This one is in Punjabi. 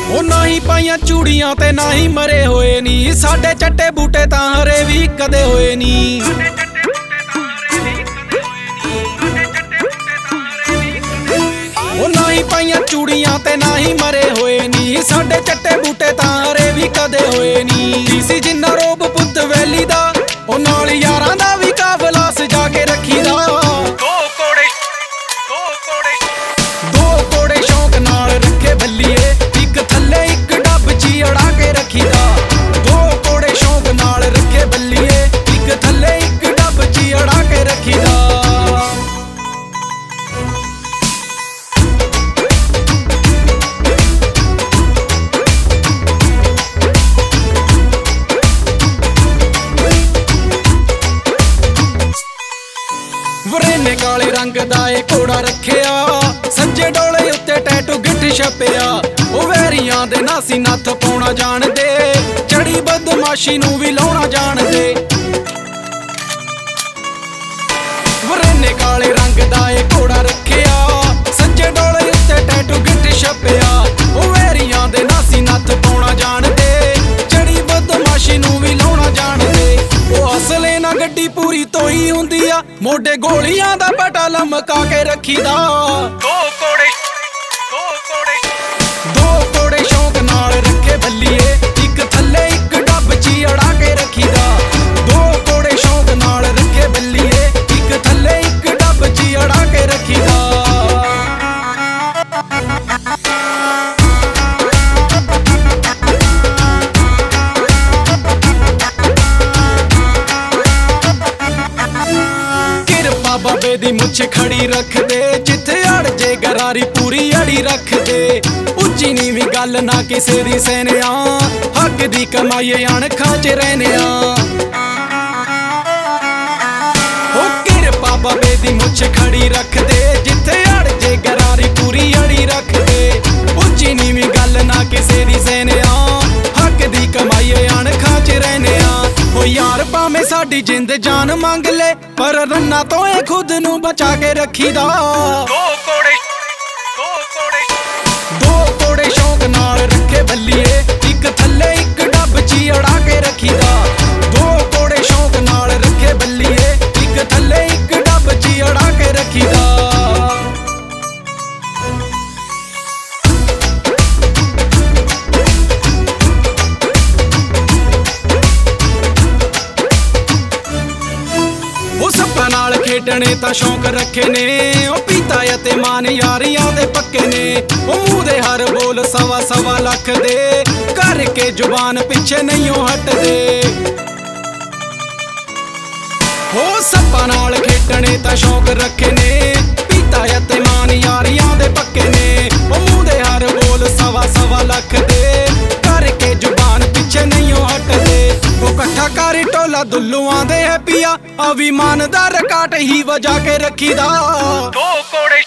ਉਹ ਨਹੀਂ ਪਾਈਆਂ ਚੂੜੀਆਂ ਤੇ ਨਾ ਹੀ ਮਰੇ ਹੋਏ ਨੀ, ਸਾਡੇ ਚੱਟੇ ਬੂਟੇ ਤਾਂ ਹਰੇ ਵੀ ਕਦੇ ਹੋਏ ਨੀ। ਉਹ ਨਹੀਂ ਪਾਈਆਂ ਚੂੜੀਆਂ ਤੇ ਨਾ ਹੀ ਮਰੇ ਹੋਏ ਨੀ, ਸਾਡੇ ਚੱਟੇ ਬੂਟੇ ਤਾਂ ਹਰੇ ਵੀ ਕਦੇ ਹੋਏ ਨੀ। ਡੀਸੀ ਜਿੰਨਾ ਰੋਬ ਪੁੱਤ ਵੈਲੀ ਦਾ, ਉਹ ਨਾਲ ਯਾਰਾਂ ਦਾ ਵੀ ਕਾਫਲਾ ਸਜਾ ਕੇ ਰੱਖੀਦਾ। ਦੋ ਕੋੜੇ ਸ਼ੌਂਕ ਨਾਲ ਰੱਖੇ ਬੱਲੀਏ, ਇੱਕ ਥੱਲੇ ਇੱਕ ਡੱਬ ਚ ਅੜਾ ਕੇ ਰੱਖੀਦਾ। ਦੋ ਕੋੜੇ ਸ਼ੌਂਕ ਨਾਲ ਰੱਖੇ ਬੱਲੀਏ, ਇੱਕ ਥੱਲੇ ਇੱਕ ਡੱਬ ਚ ਅੜਾ ਕੇ ਰੱਖੀਦਾ। ਵਰੇਨੇ ਕਾਲੇ ਰੰਗ ਦਾ ਏ ਘੋੜਾ ਰੱਖਿਆ, ਸੱਜੇ ਡੋਲੇ ਉੱਤੇ ਟੈਟੂ ਗਿੱਠ ਛਪਿਆ। ਉਹ ਵੈਰੀਆਂ ਦੇ ਨਾਸੀ ਨੱਥ ਪਾਉਣਾ ਜਾਣਦੇ, ਚੜੀ ਬਦਮਾਸ਼ੀ ਨੂੰ ਵੀ ਲਾਉਣਾ ਜਾਣਦੇ। ਵਰੇਨੇ ਕਾਲੇ ਰੰਗ ਦਾ ਏ ਘੋੜਾ ਰੱਖਿਆ, ਸੱਜੇ ਡੋਲੇ ਉੱਤੇ ਟੈਟੂ ਗਿੱਠ ਛਪਿਆ। ਉਹ ਵੈਰੀਆਂ ਦੇ ਨਾਸੀ ਨੱਥ ਪਾਉਣਾ ਜਾਣਦੇ, ਚੜੀ ਬਦਮਾਸ਼ੀ ਨੂੰ ਵੀ ਲਾਉਣਾ ਜਾਣਦੇ। ਉਹ ਅਸਲੇ ਨਾ ਗੱਡੀ ਪੂਰੀ ਤੋਈ ਹੁੰਦੀ ਆ, ਮੋਢੇ ਗੋਲੀਆਂ ਦਾ ਬਟਾ ਲਮਕਾ ਕੇ ਰੱਖੀਦਾ। ਦੋ ਕੋੜੇ ਸ਼ੌਂਕ ਨਾਲ ਰੱਖੇ ਬੱਲੀਏ, ਇੱਕ ਥੱਲੇ ਇੱਕ ਡੱਬ ਚ ਅੜਾ ਕੇ ਰੱਖੀਦਾ। ਦੋ ਕੋੜੇ ਸ਼ੌਂਕ ਨਾਲ ਰੱਖੇ ਬੱਲੀਏ, ਇੱਕ ਥੱਲੇ ਇੱਕ ਡੱਬ ਚ ਅੜਾ ਕੇ ਰੱਖੀਦਾ। ਬਾਬੇ ਦੀ ਮੁੱਛ ਖੜੀ ਰੱਖਦੇ, ਜਿੱਥੇ ਅੜ ਜੇ ਗਰਾਰੀ ਪੂਰੀ ਅੜੀ ਰੱਖਦੇ। ਉੱਚੀ ਨੀਵੀਂ ਗੱਲ ਨਾ ਕਿਸੇ ਦੀ ਸਹਿਨਿਆ, ਹੱਕ ਦੀ ਕਮਾਈ ਅਣਖਾਂ ਚ ਰਹਿਨਿਆ। ਉਹ ਕਿਰਪਾ ਬਾਬੇ ਦੀ ਮੁੱਛ ਖੜੀ ਰੱਖਦੇ, ਜਿੱਥੇ ਅੜ ਜੇ ਗਰਾਰੀ ਪੂਰੀ ਅੜੀ ਰੱਖਦੇ। ਉੱਚੀ ਨੀਵੀਂ ਗੱਲ ਨਾ ਕਿਸੇ ਦੀ ਸਹਿਨਿਆ, ਹੱਕ ਦੀ ਕਮਾਈ ਅਣਖਾਂ ਚ ਰਹਿਨਿਆ। ਉਹ ਯਾਰ ਭਾਵੇਂ ਸਾਡੀ ਜਿੰਦ ਜਾਨ ਮੰਗ ਲੈ, ਪਰ ਰੰਨਾ ਤੋਂ ਇਹ ਖੁਦ ਨੂੰ ਬਚਾ ਕੇ ਰੱਖੀਦਾ। ਦੋ ਕੋੜੇ ਸ਼ੌਂਕ ਨਾਲ ਰੱਖੇ ਬੱਲੀਏ, ਇੱਕ ਥੱਲੇ ਇੱਕ ਡੱਬ ਚ ਅੜਾ ਕੇ ਰੱਖੀਦਾ। ਦੋ ਕੋੜੇ ਸ਼ੌਂਕ ਨਾਲ ਰੱਖੇ ਬੱਲੀਏ, ਇੱਕ ਥੱਲੇ ਇੱਕ ਡੱਬ ਚ ਅੜਾ ਕੇ ਰੱਖੀਦਾ। ਨਾਲ ਖੇਡਣੇ ਤਾਂ ਸ਼ੌਂਕ ਰੱਖੇ ਨੇ, ਉਹ ਪੀਤਾ ਅਤੇ ਮਾਨ ਯਾਰੀਆਂ ਦੇ ਪੱਕੇ ਨੇ। ਉਹ ਮੂੰਹ ਦੇ ਹਰ ਬੋਲ ਸਵਾ ਲੱਖ ਦੇ, ਕਰਕੇ ਜ਼ੁਬਾਨ ਪਿੱਛੇ ਨਹੀਂ ਹਟਦੇ। ਉਹ ਸੱਪਾਂ ਨਾਲ ਖੇਡਣੇ ਤਾਂ ਸ਼ੌਂਕ ਰੱਖੇ ਨੇ, ਪੀਤਾ ਅਤੇ ਮਾਨ ਯਾਰੀਆਂ ਦੇ ਪੱਕੇ ਨੇ। ਉਹ ਮੂੰਹ ਦੇ ਹਰ ਬੋਲ ਸਵਾ ਲੱਖ ਦੇ, ਕਰਕੇ ਜ਼ੁਬਾਨ ਪਿੱਛੇ ਨਹੀਂ ਹਟਦੇ। ਉਹ ਇਕੱਠਾ ਕਰ ਟੋਲਾ ਦੁੱਲੂਆਂ ਦੇ ਹੈ ਪੀਆ, ਅਭਿਮਾਨ ਦਾ ਰਕਾਟ ਹੀ ਵਜਾ ਕੇ ਰੱਖੀਦਾ। ਦੋ ਕੋੜੇ